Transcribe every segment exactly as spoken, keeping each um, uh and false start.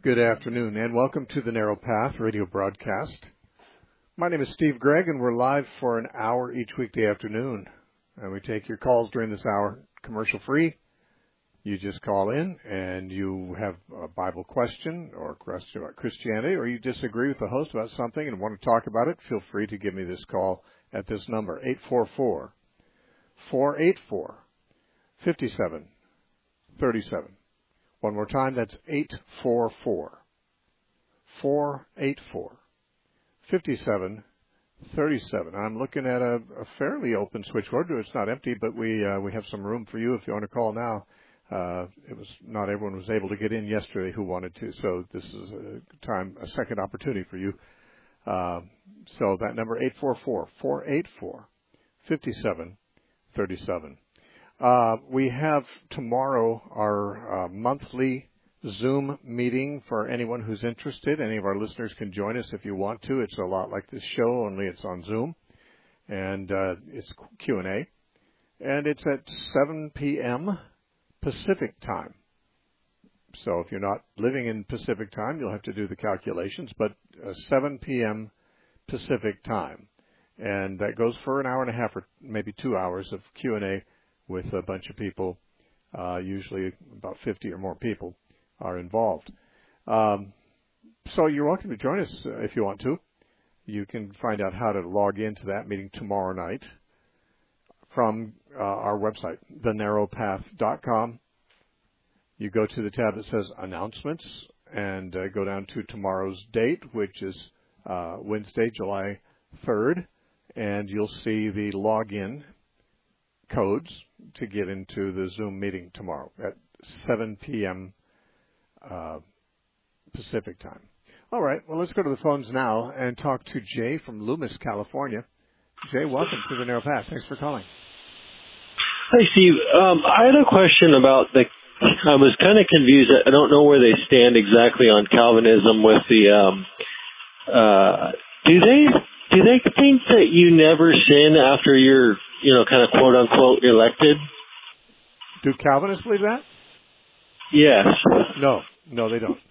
Good afternoon, and welcome to the Narrow Path radio broadcast. My name is Steve Gregg, and we're live for an hour each weekday afternoon. And we take your calls during this hour commercial-free. You just call in, and you have a Bible question or a question about Christianity, or you disagree with the host about something and want to talk about it, feel free to give me this call at this number, eight four four, four eight four, five seven three seven. One more time, that's eight four four, four eight four, five seven three seven. I'm looking at a, a fairly open switchboard. It's not empty, but we uh, we have some room for you if you want to call now. Uh, it was not everyone was able to get in yesterday who wanted to, so this is a time, a second opportunity for you. Uh, so that number, eight four four, four eight four, five seven three seven. Uh, we have tomorrow our uh, monthly Zoom meeting for anyone who's interested. Any of our listeners can join us if you want to. It's a lot like this show, only it's on Zoom. And uh, it's Q and A. And it's at seven p.m. Pacific time. So if you're not living in Pacific time, you'll have to do the calculations. But uh, seven p.m. Pacific time. And that goes for an hour and a half or maybe two hours of Q and A with a bunch of people. Uh, usually about fifty or more people are involved. Um, so you're welcome to join us uh, if you want to. You can find out how to log into that meeting tomorrow night from uh, our website, the narrow path dot com. You go to the tab that says Announcements and uh, go down to tomorrow's date, which is uh, Wednesday, July third, and you'll see the login codes to get into the Zoom meeting tomorrow at seven p.m. Uh, Pacific time. All right, well, let's go to the phones now and talk to Jay from Loomis, California. Jay, welcome to the Narrow Path. Thanks for calling. Hi, Steve. Um, I had a question about the, I was kind of confused. I don't know where they stand exactly on Calvinism with the, um, uh, do they, do they think that you never sin after you're, you know, kind of quote unquote elected? Do Calvinists believe that? Yes. No, no, they don't.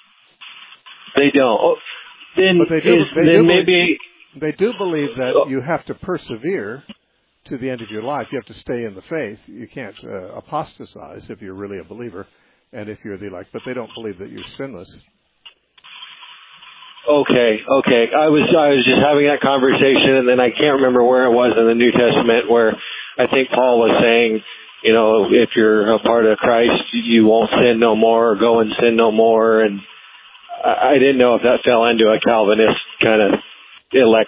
They don't. Oh, then but they do, is, they then do maybe believe, they do believe that you have to persevere to the end of your life. You have to stay in the faith. You can't uh, apostatize if you're really a believer and if you're the elect. But they don't believe that you're sinless. Okay, okay. I was I was just having that conversation, and then I can't remember where it was in the New Testament where I think Paul was saying, you know, if you're a part of Christ, you won't sin no more, or go and sin no more. And I, I didn't know if that fell into a Calvinist kind of elect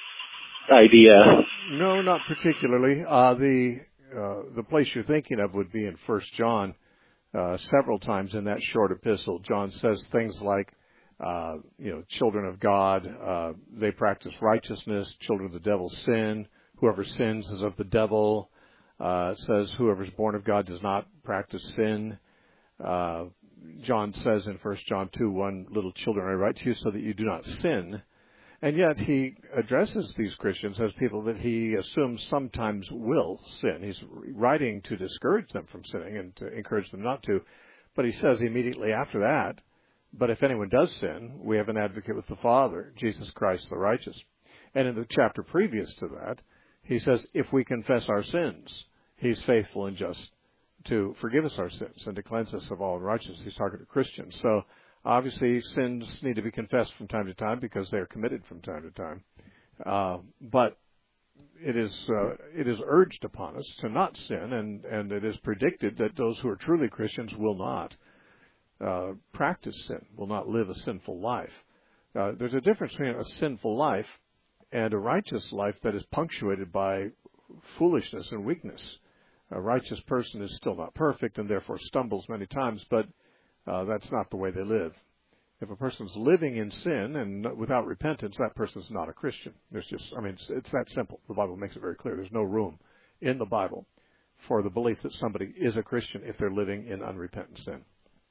idea. No, not particularly. Uh, the uh, the place you're thinking of would be in First John. Uh, several times in that short epistle, John says things like, Uh, you know, children of God, uh, they practice righteousness. Children of the devil sin. Whoever sins is of the devil. Uh, it says whoever is born of God does not practice sin. Uh, John says in First John two one, little children, I write to you so that you do not sin. And yet he addresses these Christians as people that he assumes sometimes will sin. He's writing to discourage them from sinning and to encourage them not to. But he says immediately after that, but if anyone does sin, we have an advocate with the Father, Jesus Christ the righteous. And in the chapter previous to that, he says, if we confess our sins, he's faithful and just to forgive us our sins and to cleanse us of all unrighteousness. He's talking to Christians. So obviously sins need to be confessed from time to time because they are committed from time to time. Uh, but it is uh, it is urged upon us to not sin, and, and it is predicted that those who are truly Christians will not Uh, practice sin, will not live a sinful life. Uh, there's a difference between a sinful life and a righteous life that is punctuated by foolishness and weakness. A righteous person is still not perfect and therefore stumbles many times, but uh, that's not the way they live. If a person's living in sin and without repentance, that person is not a Christian. There's just, I mean, it's, it's that simple. The Bible makes it very clear. There's no room in the Bible for the belief that somebody is a Christian if they're living in unrepentant sin.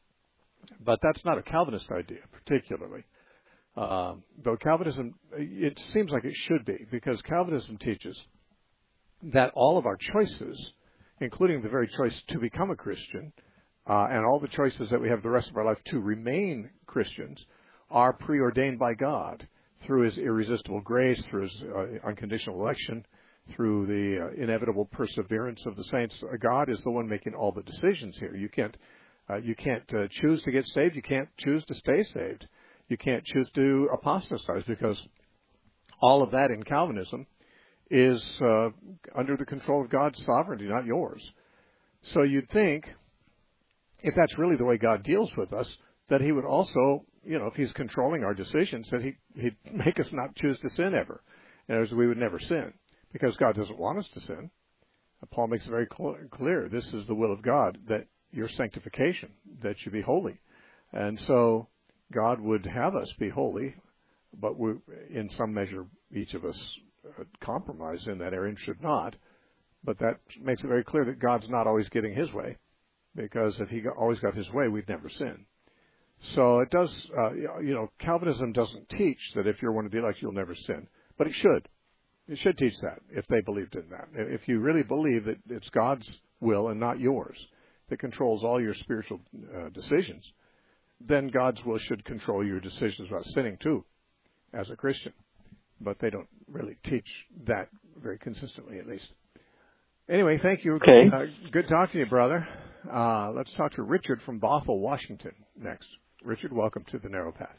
But that's not a Calvinist idea, particularly. Uh, though Calvinism, it seems like it should be, because Calvinism teaches that all of our choices, including the very choice to become a Christian, uh, and all the choices that we have the rest of our life to remain Christians are preordained by God through His irresistible grace, through His uh, unconditional election, through the uh, inevitable perseverance of the saints. Uh, God is the one making all the decisions here. You can't, uh, you can't uh, choose to get saved. You can't choose to stay saved. You can't choose to apostatize, because all of that in Calvinism is uh, under the control of God's sovereignty, not yours. So you'd think, if that's really the way God deals with us, that He would also, you know, if He's controlling our decisions, that he, He'd make us not choose to sin ever. In other words, we would never sin, because God doesn't want us to sin. Paul makes it very cl- clear, this is the will of God, that your sanctification, that you be holy. And so God would have us be holy, but we, in some measure, each of us uh, compromise in that area and should not. But that makes it very clear that God's not always getting His way, because if He got, always got His way, we'd never sin. So it does, uh, you know, Calvinism doesn't teach that if you're one of the elect, you'll never sin. But it should. It should teach that, if they believed in that. If you really believe that it's God's will and not yours that controls all your spiritual uh, decisions, then God's will should control your decisions about sinning too, as a Christian. But they don't really teach that very consistently, at least. Anyway, thank you. Okay. Uh, good talking to you, brother. Uh, let's talk to Richard from Bothell, Washington, next. Richard, welcome to the Narrow Path.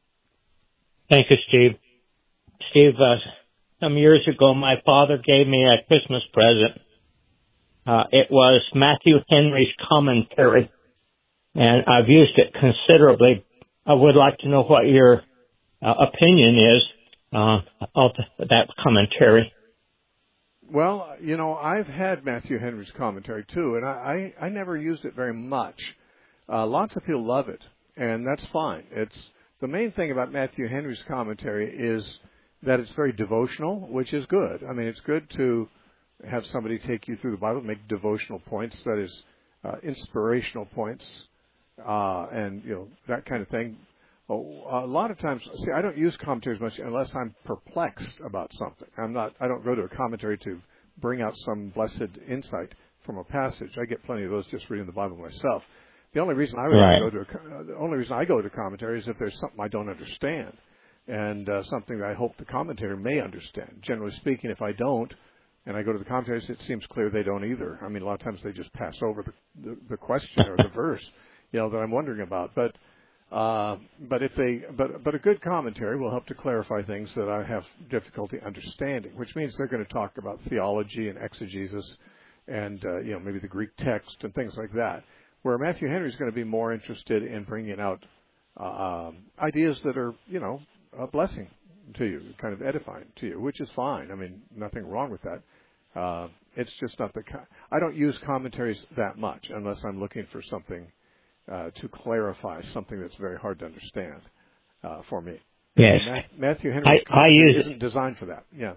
Thank you, Steve. Steve, uh, some years ago, my father gave me a Christmas present. Uh, it was Matthew Henry's commentary, and I've used it considerably. I would like to know what your uh, opinion is uh, of that commentary. Well, you know, I've had Matthew Henry's commentary too, and I, I, I never used it very much. Uh, lots of people love it, and that's fine. It's the main thing about Matthew Henry's commentary is that it's very devotional, which is good. I mean, it's good to have somebody take you through the Bible, make devotional points, that is, uh, inspirational points, uh, and, you know, that kind of thing. Well, a lot of times, see, I don't use commentaries much unless I'm perplexed about something. I'm not, I don't go to a commentary to bring out some blessed insight from a passage. I get plenty of those just reading the Bible myself. The only reason I would right. go to a, the only reason I go to commentary is if there's something I don't understand, and uh, something that I hope the commentator may understand. Generally speaking, if I don't, and I go to the commentaries, it seems clear they don't either. I mean, a lot of times they just pass over the, the, the question or the verse, you know, that I'm wondering about. But uh, but if they but but a good commentary will help to clarify things that I have difficulty understanding, which means they're going to talk about theology and exegesis, and uh, you know, maybe the Greek text and things like that. Where Matthew Henry is going to be more interested in bringing out uh, ideas that are, you know, a blessing to you, kind of edifying to you, which is fine. I mean, nothing wrong with that. Uh, it's just not the. Co- I don't use commentaries that much unless I'm looking for something uh, to clarify something that's very hard to understand uh, for me. Yes, Math- Matthew Henry's I, I use isn't designed for that. Yeah,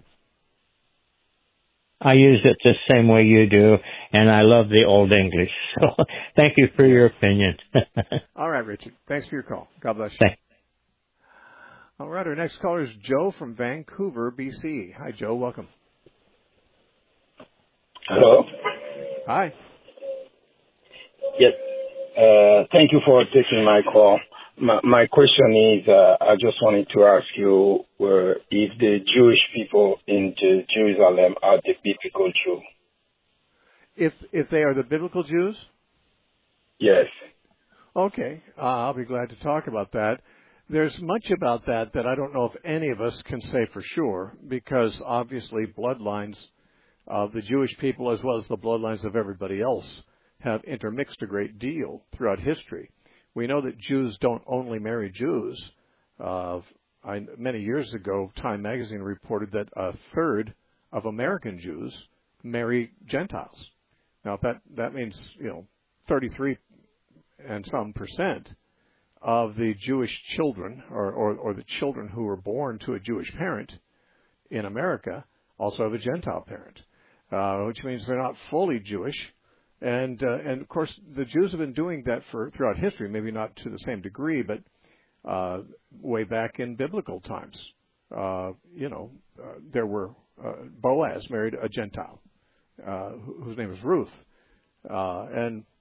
I use it the same way you do, and I love the Old English. So, thank you for your opinion. All right, Richard. Thanks for your call. God bless you. Thanks. All right, our next caller is Joe from Vancouver, B C. Hi, Joe. Welcome. Hello. Hi. Yes. Uh, thank you for taking my call. My, my question is, uh, I just wanted to ask you uh, if the Jewish people in Jer- Jerusalem are the biblical Jew. If if they are the biblical Jews? Yes. Okay. Uh, I'll be glad to talk about that. There's much about that that I don't know if any of us can say for sure, because obviously bloodlines of the Jewish people as well as the bloodlines of everybody else have intermixed a great deal throughout history. We know that Jews don't only marry Jews. Uh, I, many years ago, Time magazine reported that a third of American Jews marry Gentiles. Now, that, that means, you know, thirty-three and some percent of the Jewish children, or, or, or the children who were born to a Jewish parent in America, also have a Gentile parent, uh, which means they're not fully Jewish. And, uh, and of course, the Jews have been doing that for throughout history, maybe not to the same degree, but uh, way back in biblical times. Uh, you know, uh, there were, uh, Boaz married a Gentile, uh, whose name was Ruth. Uh, and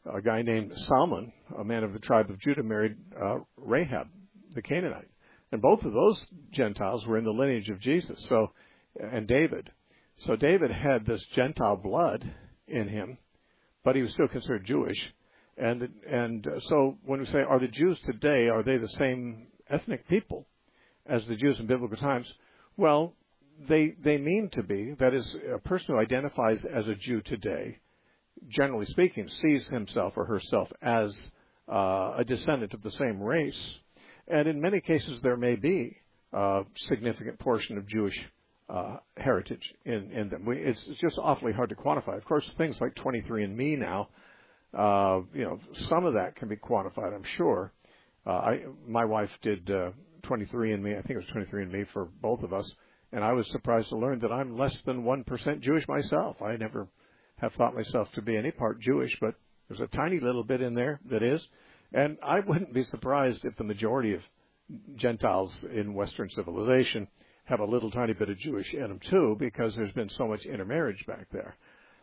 a guy named Salmon, a man of the tribe of Judah, married uh, Rahab, the Canaanite. And both of those Gentiles were in the lineage of Jesus, so and David. So David had this Gentile blood in him, but he was still considered Jewish. And and so when we say, are the Jews today, are they the same ethnic people as the Jews in biblical times? Well, they they mean to be. That is, a person who identifies as a Jew today, generally speaking, sees himself or herself as uh, a descendant of the same race. And in many cases, there may be a significant portion of Jewish uh, heritage in, in them. We, it's, it's just awfully hard to quantify. Of course, things like twenty-three and me now, uh, you know, some of that can be quantified, I'm sure. Uh, I, my wife did uh, twenty-three and me. I think it was twenty-three and me for both of us. And I was surprised to learn that I'm less than one percent Jewish myself. I never have thought myself to be any part Jewish, but there's a tiny little bit in there that is. And I wouldn't be surprised if the majority of Gentiles in Western civilization have a little tiny bit of Jewish in them too, because there's been so much intermarriage back there.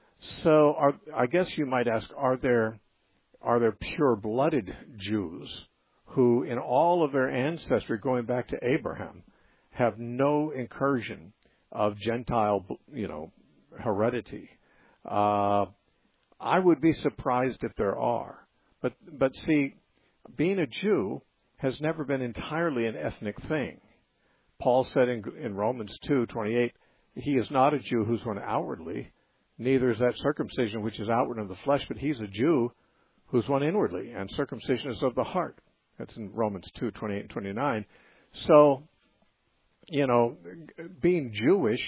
So are, I guess you might ask, are there are there pure-blooded Jews who, in all of their ancestry going back to Abraham, have no incursion of Gentile, you know, heredity? Uh, I would be surprised if there are. But, but see, being a Jew has never been entirely an ethnic thing. Paul said in, in Romans two twenty-eight, he is not a Jew who's one outwardly, neither is that circumcision which is outward of the flesh, but he's a Jew who's one inwardly, and circumcision is of the heart. That's in Romans two twenty-eight and twenty-nine. So, you know, being Jewish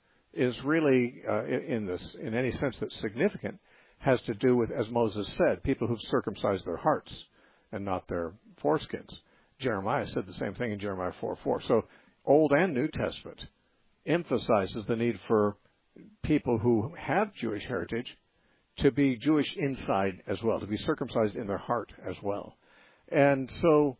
is really, uh, in this, in any sense that's significant, has to do with, as Moses said, people who've circumcised their hearts and not their foreskins. Jeremiah said the same thing in Jeremiah four four. So Old and New Testament emphasizes the need for people who have Jewish heritage to be Jewish inside as well, to be circumcised in their heart as well. And so,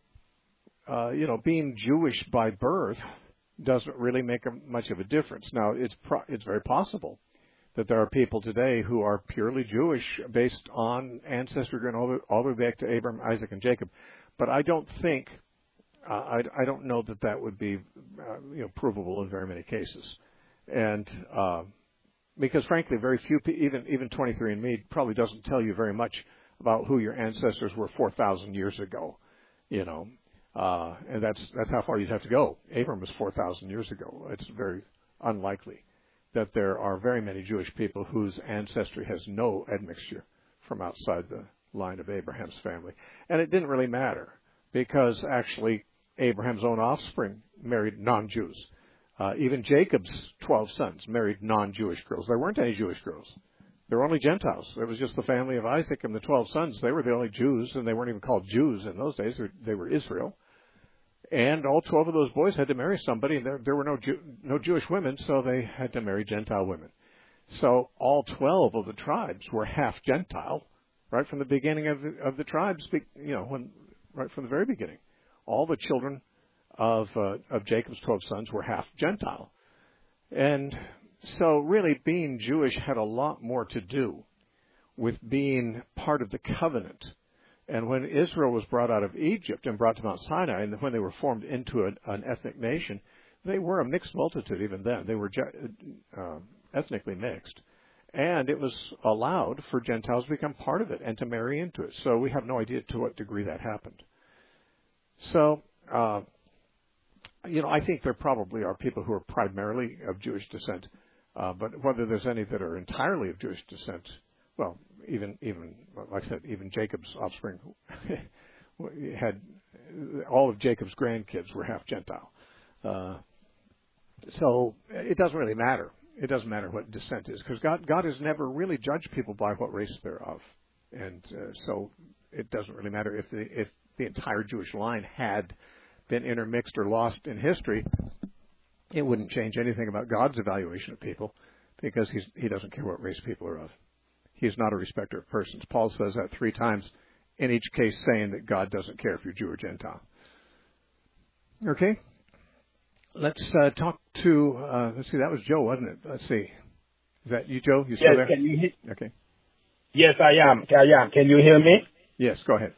uh, you know, being Jewish by birth doesn't really make a, much of a difference. Now, it's pro- it's very possible that there are people today who are purely Jewish based on ancestry going all the, all the way back to Abraham, Isaac, and Jacob. But I don't think, uh, I, I don't know that that would be, uh, you know, provable in very many cases. And uh, because, frankly, very few, even even twenty-three and me probably doesn't tell you very much about who your ancestors were four thousand years ago, you know. Uh, and that's that's how far you'd have to go. Abraham was four thousand years ago. It's very unlikely that there are very many Jewish people whose ancestry has no admixture from outside the line of Abraham's family. And it didn't really matter, because actually Abraham's own offspring married non-Jews. Uh, even Jacob's twelve sons married non-Jewish girls. There weren't any Jewish girls. There were only Gentiles. It was just the family of Isaac and the twelve sons. They were the only Jews, and they weren't even called Jews in those days. They were Israel. And all twelve of those boys had to marry somebody, and there, there were no Jew, no Jewish women, so they had to marry Gentile women. So all twelve of the tribes were half Gentile, right from the beginning of the, of the tribes, you know, when, right from the very beginning. All the children of uh, of Jacob's twelve sons were half Gentile. And so really being Jewish had a lot more to do with being part of the covenant. And when Israel was brought out of Egypt and brought to Mount Sinai, and when they were formed into an, an ethnic nation, they were a mixed multitude even then. They were uh, ethnically mixed. And it was allowed for Gentiles to become part of it and to marry into it. So we have no idea to what degree that happened. So, uh, you know, I think there probably are people who are primarily of Jewish descent, uh, but whether there's any that are entirely of Jewish descent, well, even, even like I said, even Jacob's offspring had, all of Jacob's grandkids were half Gentile. Uh, so it doesn't really matter. It doesn't matter what descent is, because God, God has never really judged people by what race they're of. And uh, so it doesn't really matter if the, if the entire Jewish line had been intermixed or lost in history. It wouldn't change anything about God's evaluation of people, because he's, he doesn't care what race people are of. He's not a respecter of persons. Paul says that three times, in each case saying that God doesn't care if you're Jew or Gentile. Okay? Let's uh, talk to, uh, let's see, that was Joe, wasn't it? Let's see. Is that you, Joe? You still yes, there? Can you hear? Okay. Yes, I am. I am. Can you hear me? Yes, go ahead.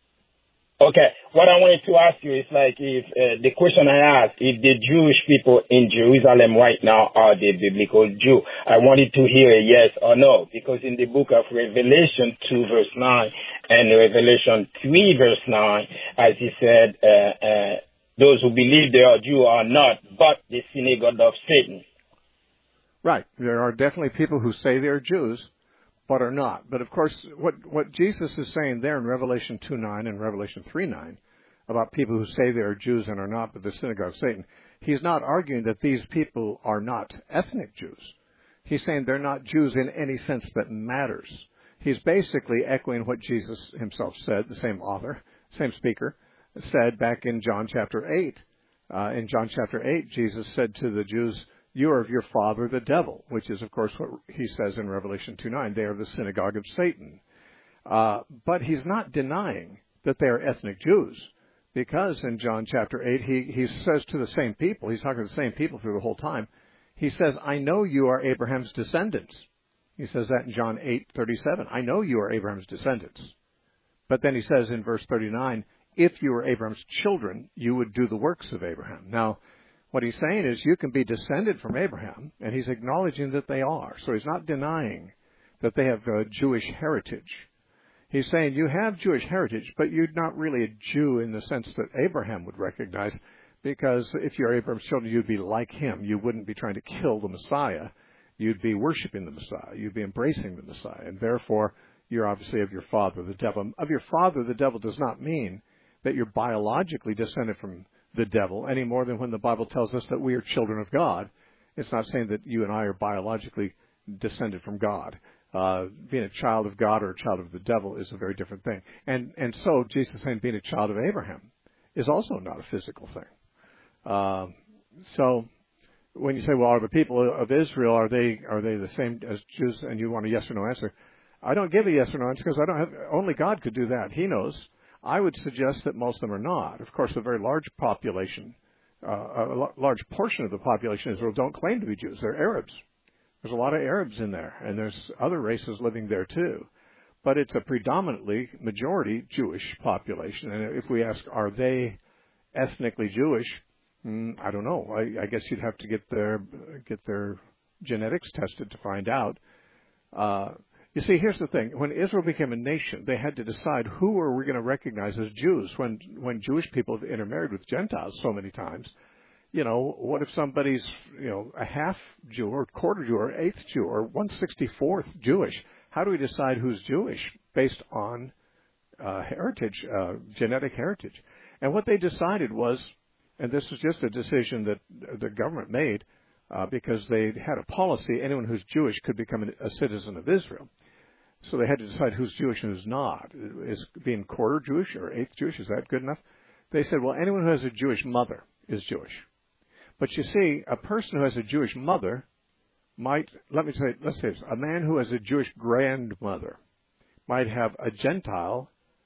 Okay. What I wanted to ask you is like if uh, the question I asked, if the Jewish people in Jerusalem right now are the biblical Jew, I wanted to hear a yes or no, because in the book of Revelation two verse nine and Revelation three verse nine, as he said, uh, uh, those who believe they are Jew are not, but the synagogue of Satan. Right. There are definitely people who say they're Jews, but are not. But of course, what, what Jesus is saying there in Revelation two nine and Revelation three nine about people who say they are Jews and are not, but the synagogue of Satan, he's not arguing that these people are not ethnic Jews. He's saying they're not Jews in any sense that matters. He's basically echoing what Jesus himself said, the same author, same speaker, said back in John chapter eight. Uh, in John chapter eight, Jesus said to the Jews, "You are of your father the devil," which is, of course, what he says in Revelation two nine. They are the synagogue of Satan. Uh, but he's not denying that they are ethnic Jews, because in John chapter eight, he, he says to the same people, he's talking to the same people through the whole time, he says, "I know you are Abraham's descendants." He says that in John eight thirty-seven. I know you are Abraham's descendants. But then he says in verse thirty-nine, if you were Abraham's children, you would do the works of Abraham. Now, what he's saying is you can be descended from Abraham, and he's acknowledging that they are. So he's not denying that they have a Jewish heritage. He's saying you have Jewish heritage, but you're not really a Jew in the sense that Abraham would recognize, because if you're Abraham's children, you'd be like him. You wouldn't be trying to kill the Messiah. You'd be worshiping the Messiah. You'd be embracing the Messiah. And therefore, you're obviously of your father, the devil. Of your father, the devil does not mean that you're biologically descended from the devil any more than when the Bible tells us that we are children of God. It's not saying that you and I are biologically descended from God. Uh, being a child of God or a child of the devil is a very different thing. And and so Jesus is saying being a child of Abraham is also not a physical thing. Uh, so when you say, well, are the people of Israel, are they are they the same as Jews? And you want a yes or no answer. I don't give a yes or no answer because I don't have, only God could do that. He knows. I would suggest that most of them are not. Of course, a very large population, uh, a large portion of the population of Israel don't claim to be Jews. They're Arabs. There's a lot of Arabs in there, and there's other races living there too. But it's a predominantly majority Jewish population. And if we ask, are they ethnically Jewish? Mm, I don't know. I, I guess you'd have to get their get their genetics tested to find out. Uh, You see, here's the thing. When Israel became a nation, they had to decide who are we going to recognize as Jews. When when Jewish people have intermarried with Gentiles so many times, you know, what if somebody's, you know, a half Jew or quarter Jew or eighth Jew or one sixty-fourth Jewish? How do we decide who's Jewish based on uh, heritage, uh, genetic heritage? And what they decided was, and this was just a decision that the government made, Uh, because they had a policy, anyone who's Jewish could become a citizen of Israel. So they had to decide who's Jewish and who's not. Is being quarter Jewish or eighth Jewish, is that good enough? They said, well, anyone who has a Jewish mother is Jewish. But you see, a person who has a Jewish mother might, let me say, let's say this, a man who has a Jewish grandmother might have a Gentile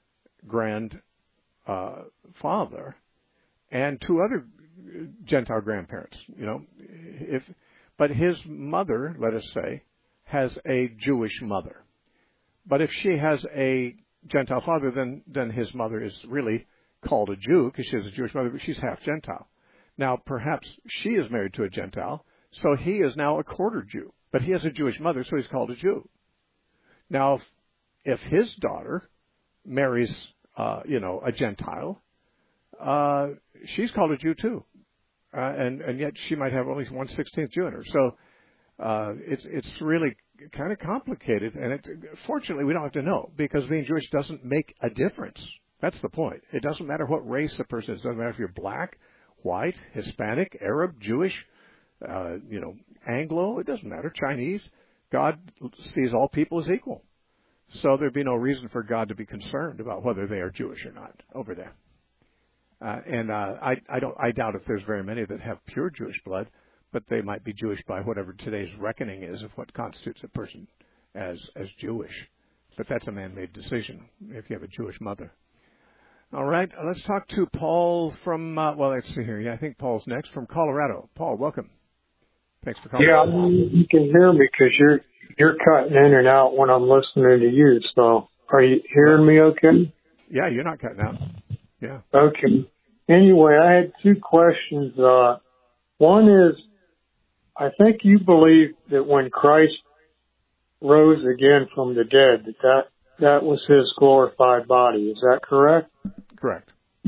grandfather uh, and two other Gentile grandparents, you know, if, but his mother, let us say, has a Jewish mother. But if she has a Gentile father, then, then his mother is really called a Jew because she has a Jewish mother, but she's half Gentile. Now, perhaps she is married to a Gentile, so he is now a quarter Jew, but he has a Jewish mother, so he's called a Jew. Now, if, if his daughter marries, uh, you know, a Gentile, uh, she's called a Jew too. Uh, and, and yet she might have only one sixteenth Jew in her. So uh, it's it's really kind of complicated. And it, fortunately, we don't have to know, because being Jewish doesn't make a difference. That's the point. It doesn't matter what race a person is. It doesn't matter if you're black, white, Hispanic, Arab, Jewish, uh, you know, Anglo. It doesn't matter. Chinese. God sees all people as equal. So there'd be no reason for God to be concerned about whether they are Jewish or not over there. Uh, and uh, I, I don't. I doubt if there's very many that have pure Jewish blood, but they might be Jewish by whatever today's reckoning is of what constitutes a person as as Jewish. But that's a man-made decision if you have a Jewish mother. All right, let's talk to Paul from. Uh, well, let's see here. Yeah, I think Paul's next from Colorado. Paul, welcome. Thanks for calling. Yeah, you can hear me because you're you're cutting in and out when I'm listening to you. So are you hearing me okay? Yeah, you're not cutting out. Yeah. Okay. Anyway, I had two questions. Uh, one is, I think you believe that when Christ rose again from the dead, that that, that was his glorified body. Is that correct? Correct.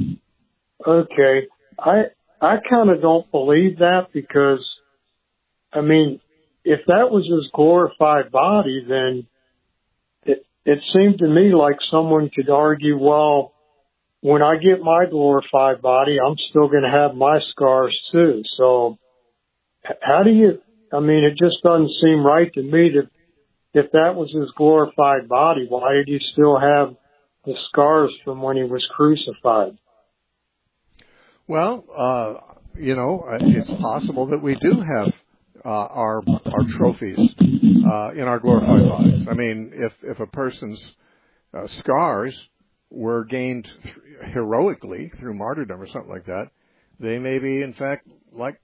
Okay. I, I kind of don't believe that because, I mean, if that was his glorified body, then it, it seemed to me like someone could argue, well, when I get my glorified body, I'm still going to have my scars too. So how do you, I mean, it just doesn't seem right to me that if that was his glorified body, why did he still have the scars from when he was crucified? Well, uh, you know, it's possible that we do have uh, our our trophies uh, in our glorified bodies. I mean, if if a person's uh, scars were gained th- heroically through martyrdom or something like that, they may be, in fact, like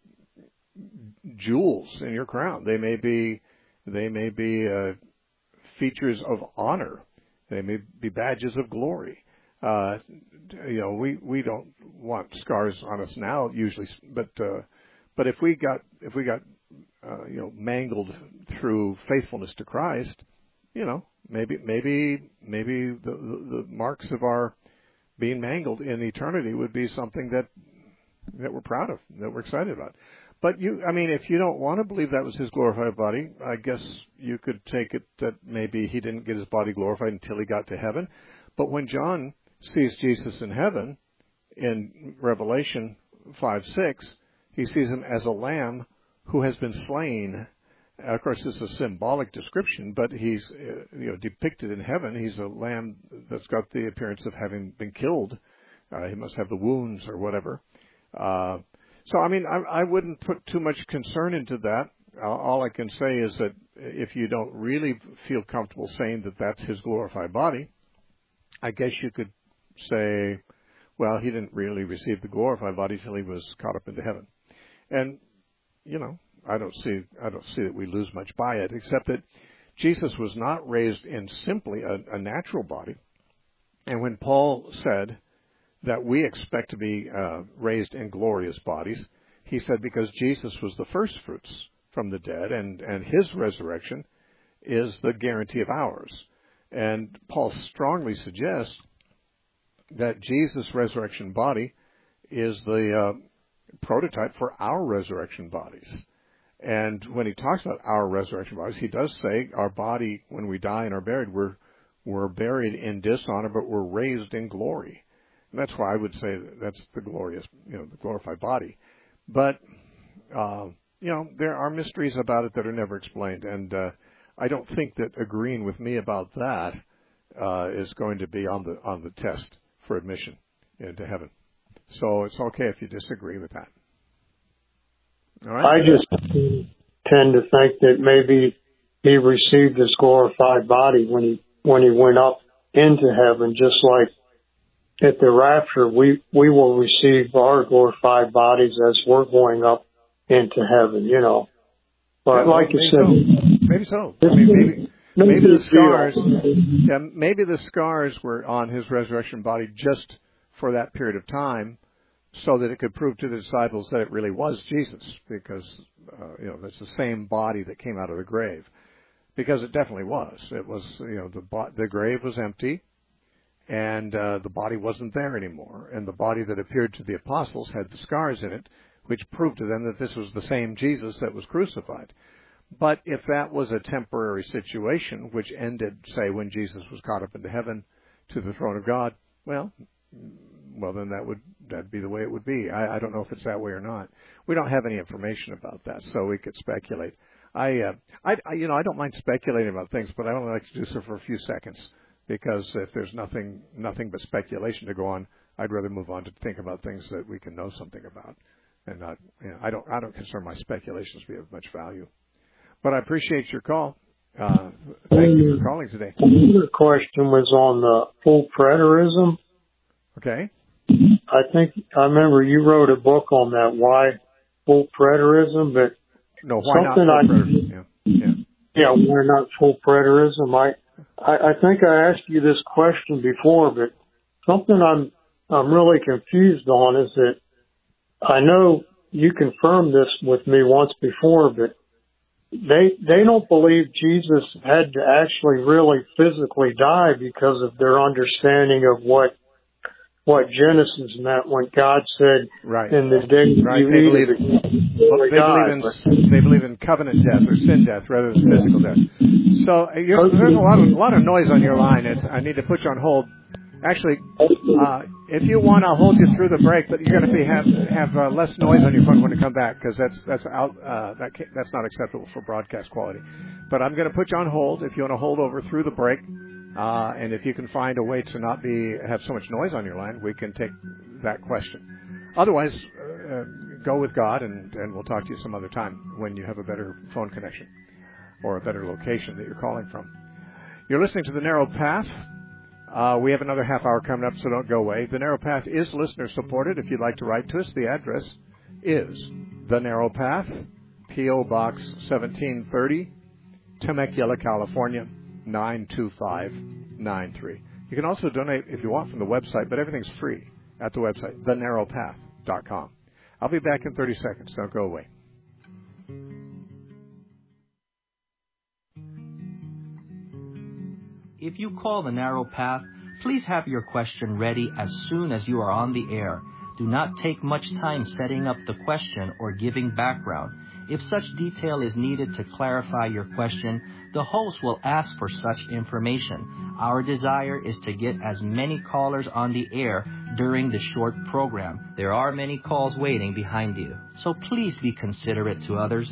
jewels in your crown. They may be, they may be uh, features of honor. They may be badges of glory. Uh, you know, we, we don't want scars on us now usually, but uh, but if we got if we got uh, you know mangled through faithfulness to Christ, you know, maybe maybe maybe the, the, the marks of our being mangled in eternity would be something that that we're proud of, that we're excited about. But you, I mean, if you don't want to believe that was his glorified body, I guess you could take it that maybe he didn't get his body glorified until he got to heaven. But when John sees Jesus in heaven in Revelation five six, he sees him as a lamb who has been slain. Of course, this is a symbolic description, but he's uh, you know depicted in heaven. He's a lamb that's got the appearance of having been killed. Uh, he must have the wounds or whatever. Uh, so, I mean, I, I wouldn't put too much concern into that. All, all I can say is that if you don't really feel comfortable saying that that's his glorified body, I guess you could say, well, he didn't really receive the glorified body till he was caught up into heaven. And, you know, I don't see I don't see that we lose much by it, except that Jesus was not raised in simply a, a natural body. And when Paul said that we expect to be uh, raised in glorious bodies, he said because Jesus was the first fruits from the dead, and, and his resurrection is the guarantee of ours. And Paul strongly suggests that Jesus' resurrection body is the uh, prototype for our resurrection bodies. And when he talks about our resurrection bodies, he does say our body, when we die and are buried, we're, we're buried in dishonor, but we're raised in glory. And that's why I would say that's the glorious, you know, the glorified body. But, uh, you know, there are mysteries about it that are never explained. And uh, I don't think that agreeing with me about that uh, is going to be on the on the test for admission into heaven. So it's okay if you disagree with that. All right? I just tend to think that maybe he received his glorified body when he when he went up into heaven, just like at the rapture, we, we will receive our glorified bodies as we're going up into heaven, you know. But yeah, like well, you said, so. maybe so. I mean, maybe maybe, maybe the scars, yeah, maybe the scars were on his resurrection body just for that period of time, so that it could prove to the disciples that it really was Jesus, because uh, you know it's the same body that came out of the grave, because it definitely was. It was, you know, the bo- the grave was empty. And uh, the body wasn't there anymore. And the body that appeared to the apostles had the scars in it, which proved to them that this was the same Jesus that was crucified. But if that was a temporary situation, which ended, say, when Jesus was caught up into heaven to the throne of God, well, well, then that would that'd be the way it would be. I, I don't know if it's that way or not. We don't have any information about that, so we could speculate. I, uh, I, I, you know, I don't mind speculating about things, but I only like to do so for a few seconds. Because if there's nothing nothing but speculation to go on, I'd rather move on to think about things that we can know something about, and not. You know, I don't I don't consider my speculations to be of much value. But I appreciate your call. Uh, thank you for calling today. The question was on the full preterism. Okay. I think I remember you wrote a book on that. Why full preterism? But no, why not full I, preterism? Yeah. Yeah. yeah, we're not full preterism. I, I, I think I asked you this question before, but something I'm, I'm really confused on is that I know you confirmed this with me once before, but they, they don't believe Jesus had to actually really physically die because of their understanding of what, what Genesis meant when God said, right. in the day right. you they eat believe, of it, well, you they, die. believe in, they believe in covenant death or sin death rather than physical death. So uh, you're, Okay. there's a lot of, a lot of noise on your line. It's, I need to put you on hold. Actually, uh, if you want, I'll hold you through the break, but you're going to be have have uh, less noise on your phone when you come back, because that's that's out uh, that can't, that's not acceptable for broadcast quality. But I'm going to put you on hold if you want to hold over through the break, uh, and if you can find a way to not be have so much noise on your line, we can take that question. Otherwise, uh, go with God, and and we'll talk to you some other time when you have a better phone connection or a better location that you're calling from. You're listening to The Narrow Path. Uh, we have another half hour coming up, so don't go away. The Narrow Path is listener supported. If you'd like to write to us, the address is The Narrow Path, P O. Box seventeen thirty, Temecula, California, nine two five nine three. You can also donate if you want from the website, but everything's free at the website, the narrow path dot com. I'll be back in thirty seconds. Don't go away. If you call The Narrow Path, please have your question ready as soon as you are on the air. Do not take much time setting up the question or giving background. If such detail is needed to clarify your question, the host will ask for such information. Our desire is to get as many callers on the air during the short program. There are many calls waiting behind you, so please be considerate to others.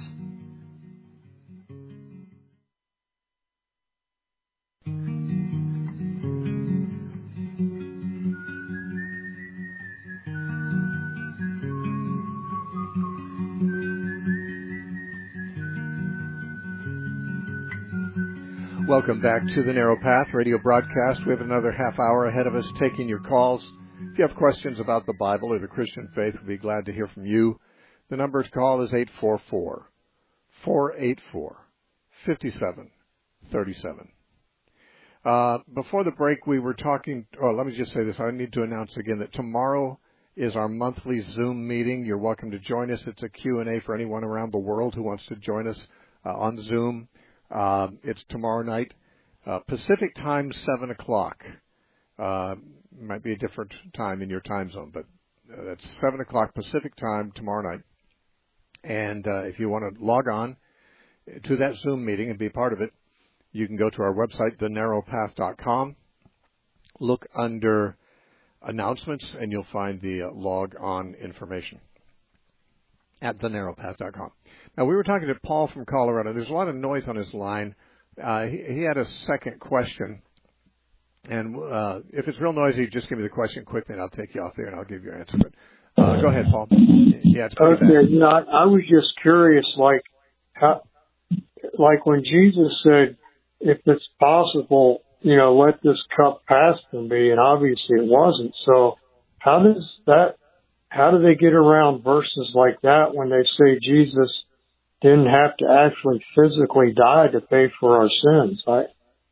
Welcome back to the Narrow Path radio broadcast. We have another half hour ahead of us taking your calls. If you have questions about the Bible or the Christian faith, we'd be glad to hear from you. The number to call is eight four four, four eight four, five seven three seven. Uh, before the break, we were talking, oh, let me just say this. I need to announce again that tomorrow is our monthly Zoom meeting. You're welcome to join us. It's a Q and A for anyone around the world who wants to join us uh, on Zoom. Uh, it's tomorrow night, uh, Pacific time, seven o'clock. Uh, might be a different time in your time zone, but uh, that's seven o'clock Pacific time tomorrow night. And uh, if you want to log on to that Zoom meeting and be a part of it, you can go to our website, the narrow path dot com, look under announcements, and you'll find the uh, log on information at the narrow path dot com. Now, we were talking to Paul from Colorado. There's a lot of noise on his line. Uh, he, he had a second question. And uh, if it's real noisy, just give me the question quickly, and I'll take you off there, and I'll give you your answer. But uh, go ahead, Paul. Yeah, it's pretty Okay, bad. you know, I, I was just curious, like, how, like when Jesus said, if it's possible, you know, let this cup pass from me, and obviously it wasn't. So how does that, how do they get around verses like that when they say Jesus didn't have to actually physically die to pay for our sins? I,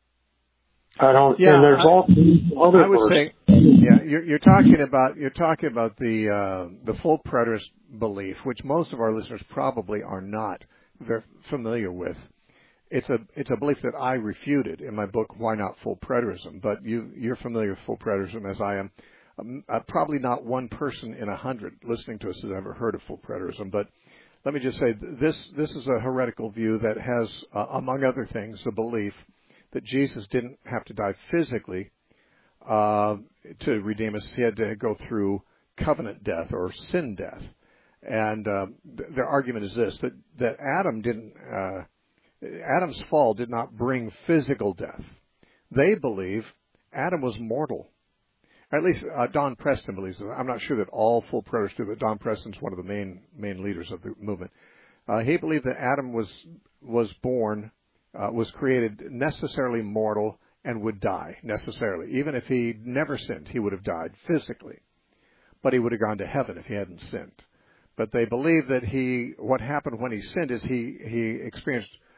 I don't. Yeah, and there's all these other I would verses. say, yeah, you're, you're talking about you're talking about the uh, the full preterist belief, which most of our listeners probably are not very familiar with. It's a it's a belief that I refuted in my book, Why Not Full Preterism? But you you're familiar with full preterism as I am. Um, uh, probably not one person in a hundred listening to us has ever heard of full preterism, but let me just say this this is a heretical view that has, uh, among other things, the belief that Jesus didn't have to die physically uh, to redeem us. He had to go through covenant death or sin death. And uh, th- their argument is this, that, that Adam didn't, uh, Adam's fall did not bring physical death. They believe Adam was mortal. At least uh, Don Preston believes it. I'm not sure that all full preterists do, but Don Preston's one of the main main leaders of the movement. Uh, he believed that Adam was was born, uh, was created necessarily mortal and would die necessarily. Even if he never sinned, he would have died physically, but he would have gone to heaven if he hadn't sinned. But they believe that he, what happened when he sinned is he he experienced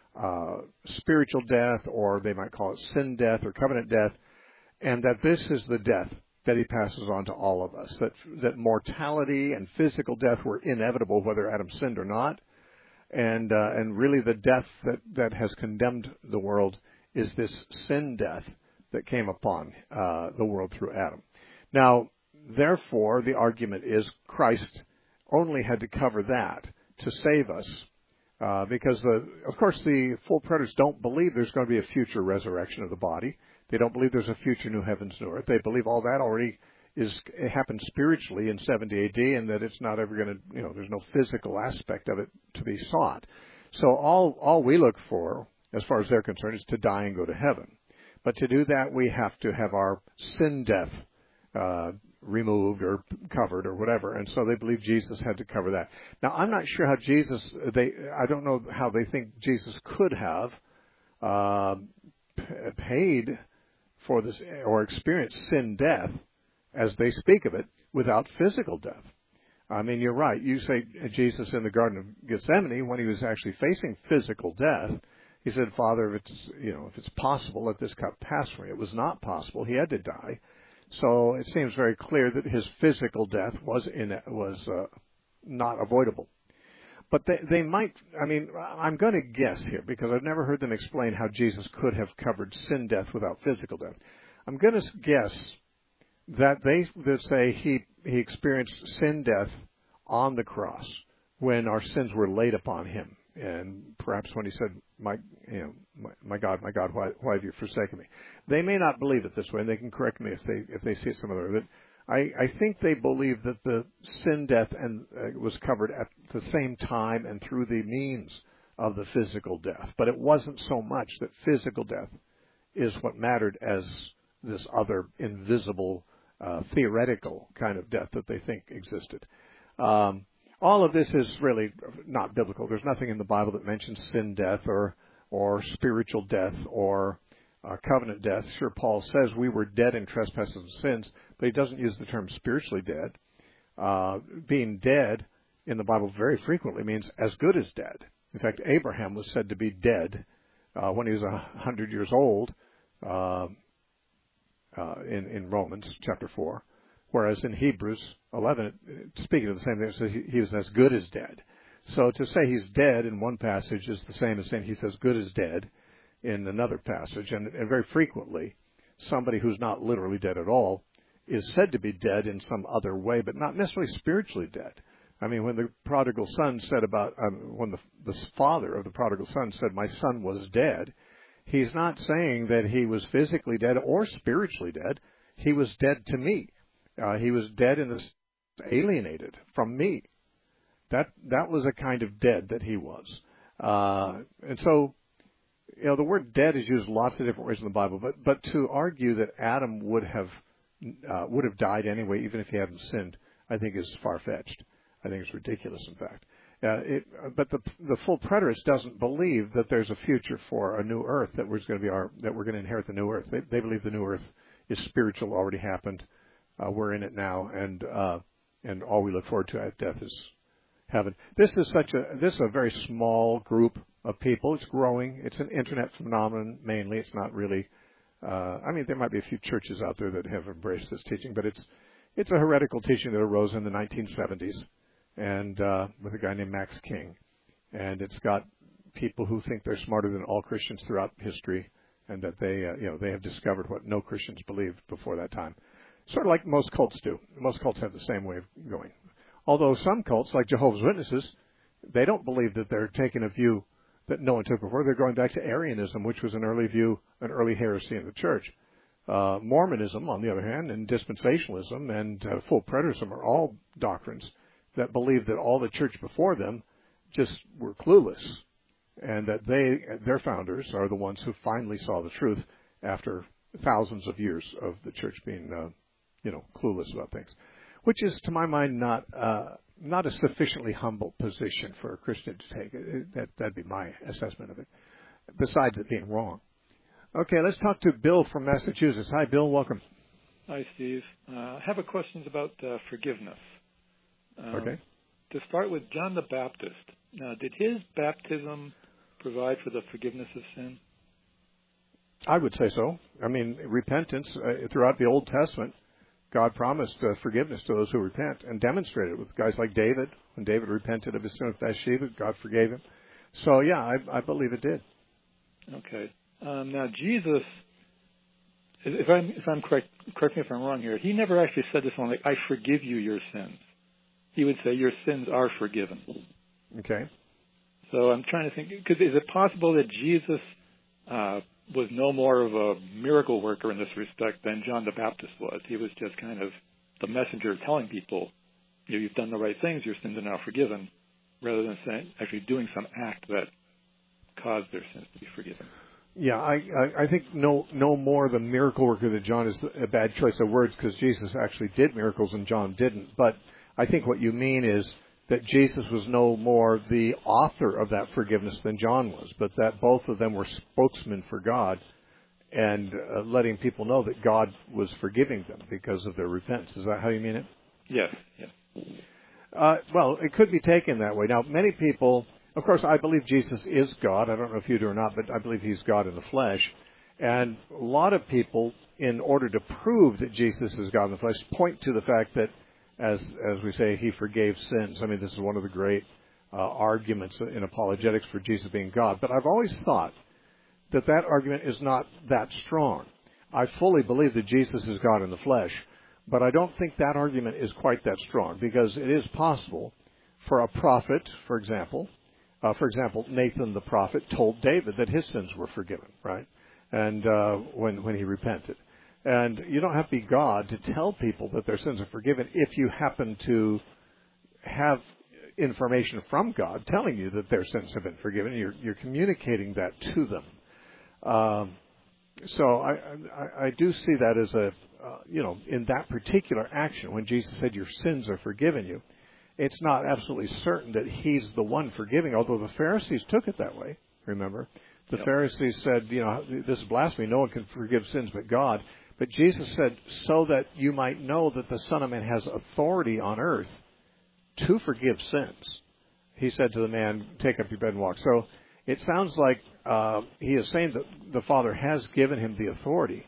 uh, spiritual death, or they might call it sin death or covenant death, and that this is the death that he passes on to all of us, that that mortality and physical death were inevitable whether Adam sinned or not, and uh, and really the death that, that has condemned the world is this sin death that came upon uh, the world through Adam. Now, therefore, the argument is Christ only had to cover that to save us, uh, because, the, of course, the full preterists don't believe there's going to be a future resurrection of the body. They don't believe there's a future new heavens, new earth. They believe all that already is it happened spiritually in seventy A D, and that it's not ever going to, you know, there's no physical aspect of it to be sought. So all all we look for, as far as they're concerned, is to die and go to heaven. But to do that, we have to have our sin death uh, removed or covered or whatever. And so they believe Jesus had to cover that. Now, I'm not sure how Jesus, they, I don't know how they think Jesus could have uh, paid for this or experienced sin death as they speak of it without physical death. I mean, you're right. You say Jesus in the Garden of Gethsemane, when he was actually facing physical death, he said, Father, if it's, you know, if it's possible, let this cup pass from me. It was not possible. He had to die. So it seems very clear that his physical death was in was uh, not avoidable. But they, they might, I mean, I'm going to guess here because I've never heard them explain how Jesus could have covered sin death without physical death. I'm going to guess that they that say he he experienced sin death on the cross when our sins were laid upon him, and perhaps when he said, "My, you know, my, my God, my God, why, why have you forsaken me?" They may not believe it this way, and they can correct me if they if they see it some other way. But I, I think they believe that the sin death and uh, was covered at the same time and through the means of the physical death. But it wasn't so much that physical death is what mattered as this other invisible, uh, theoretical kind of death that they think existed. Um, all of this is really not biblical. There's nothing in the Bible that mentions sin death or or spiritual death or uh, covenant death. Sure, Paul says we were dead in trespasses and sins, but he doesn't use the term spiritually dead. Uh, being dead in the Bible very frequently means as good as dead. In fact, Abraham was said to be dead uh, when he was a hundred years old uh, uh, in, in Romans chapter four, whereas in Hebrews eleven, speaking of the same thing, it says he, he was as good as dead. So to say he's dead in one passage is the same as saying he's as good as dead in another passage. And, and very frequently, somebody who's not literally dead at all is said to be dead in some other way, but not necessarily spiritually dead. I mean, when the prodigal son said about, um, when the, the father of the prodigal son said, my son was dead, he's not saying that he was physically dead or spiritually dead. He was dead to me. Uh, he was dead in the alienated from me. That that was a kind of dead that he was. Uh, and so, you know, the word dead is used lots of different ways in the Bible, but but to argue that Adam would have uh, would have died anyway, even if he hadn't sinned, I think is far-fetched. I think it's ridiculous, in fact. Uh, it, but the the full preterist doesn't believe that there's a future for a new earth that was going to be our that we're going to inherit the new earth. They, they believe the new earth is spiritual, already happened. Uh, we're in it now, and uh, and all we look forward to at death is heaven. This is such a this is a very small group of people. It's growing. It's an internet phenomenon mainly. It's not really. Uh, I mean, there might be a few churches out there that have embraced this teaching, but it's it's a heretical teaching that arose in the nineteen seventies, and uh, with a guy named Max King, and it's got people who think they're smarter than all Christians throughout history, and that they uh, you know they have discovered what no Christians believed before that time. Sort of like most cults do. Most cults have the same way of going. Although some cults, like Jehovah's Witnesses, they don't believe that they're taking a view that no one took before. They're going back to Arianism, which was an early view, an early heresy in the church. Uh, Mormonism, on the other hand, and dispensationalism and uh, full preterism are all doctrines that believe that all the church before them just were clueless, and that they, their founders, are the ones who finally saw the truth after thousands of years of the church being, uh, you know, clueless about things. Which is, to my mind, not uh, not a sufficiently humble position for a Christian to take. It, that, that'd be my assessment of it, besides it being wrong. Okay, let's talk to Bill from Massachusetts. Hi, Bill. Welcome. Hi, Steve. Uh, I have a question about uh, forgiveness. Um, okay. To start with, John the Baptist. Uh, did his baptism provide for the forgiveness of sin? I would say so. I mean, repentance, uh, throughout the Old Testament, God promised uh, forgiveness to those who repent and demonstrated it with guys like David. When David repented of his sin with Bathsheba, God forgave him. So, yeah, I, I believe it did. Okay. Um, now, Jesus, if I'm, if I'm correct, correct me if I'm wrong here, he never actually said this one, like, I forgive you your sins. He would say, your sins are forgiven. Okay. So I'm trying to think, because is it possible that Jesus uh, was no more of a miracle worker in this respect than John the Baptist was? He was just kind of the messenger telling people, you know, you've done the right things, your sins are now forgiven, rather than saying, actually doing some act that caused their sins to be forgiven. Yeah, I, I, I think no no more the miracle worker than John is a bad choice of words, because Jesus actually did miracles and John didn't. But I think what you mean is that Jesus was no more the author of that forgiveness than John was, but that both of them were spokesmen for God and uh, letting people know that God was forgiving them because of their repentance. Is that how you mean it? Yes, yes. Uh, well, it could be taken that way. Now, many people, of course, I believe Jesus is God. I don't know if you do or not, but I believe he's God in the flesh. And a lot of people, in order to prove that Jesus is God in the flesh, point to the fact that, as as we say, he forgave sins. I mean, this is one of the great uh, arguments in apologetics for Jesus being God. But I've always thought that that argument is not that strong. I fully believe that Jesus is God in the flesh, but I don't think that argument is quite that strong, because it is possible for a prophet, for example, uh, for example, Nathan the prophet told David that his sins were forgiven, right? And uh, when when he repented. And you don't have to be God to tell people that their sins are forgiven if you happen to have information from God telling you that their sins have been forgiven. You're, you're communicating that to them. Um, so I, I, I do see that as a, uh, you know, in that particular action, when Jesus said your sins are forgiven you, it's not absolutely certain that he's the one forgiving, although the Pharisees took it that way, remember? The yep. Pharisees said, you know, this is blasphemy. No one can forgive sins but God. But Jesus said, so that you might know that the Son of Man has authority on earth to forgive sins. He said to the man, take up your bed and walk. So it sounds like uh, he is saying that the Father has given him the authority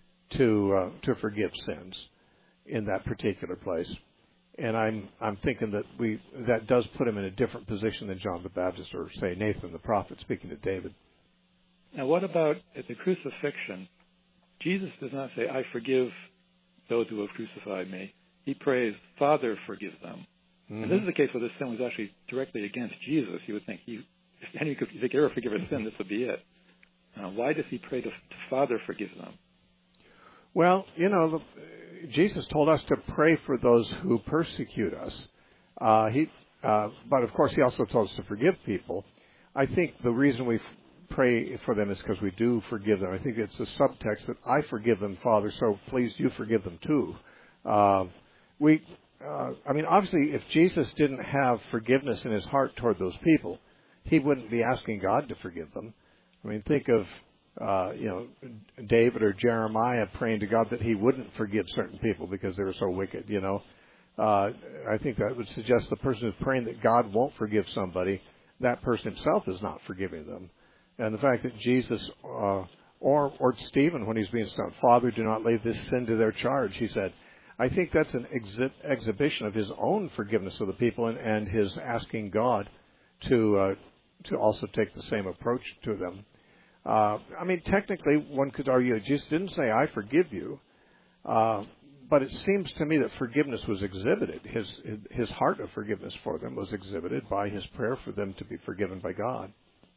to uh, to forgive sins in that particular place. And I'm I'm thinking that we that does put him in a different position than John the Baptist or, say, Nathan the prophet speaking to David. Now, what about at the crucifixion? Jesus does not say, I forgive those who have crucified me. He prays, Father, forgive them. Mm-hmm. And this is the case where the sin was actually directly against Jesus. You would think, he, if any could, if he could ever forgive a sin, this would be it. Uh, why does he pray to, to Father, forgive them? Well, you know, the, Jesus told us to pray for those who persecute us. Uh, he, uh, but, of course, he also told us to forgive people. I think the reason we pray for them is because we do forgive them. I think it's a subtext that I forgive them, Father, so please you forgive them too. Uh, we, uh, I mean, obviously, if Jesus didn't have forgiveness in his heart toward those people, he wouldn't be asking God to forgive them. I mean, think of, uh, you know, David or Jeremiah praying to God that he wouldn't forgive certain people because they were so wicked, you know. Uh, I think that would suggest the person who's praying that God won't forgive somebody, that person himself is not forgiving them. And the fact that Jesus, uh, or or Stephen, when he's being stoned, Father, do not lay this sin to their charge, he said. I think that's an exhi- exhibition of his own forgiveness of the people and, and his asking God to uh, to also take the same approach to them. Uh, I mean, technically, one could argue that Jesus didn't say, I forgive you. Uh, but it seems to me that forgiveness was exhibited. His, his heart of forgiveness for them was exhibited by his prayer for them to be forgiven by God.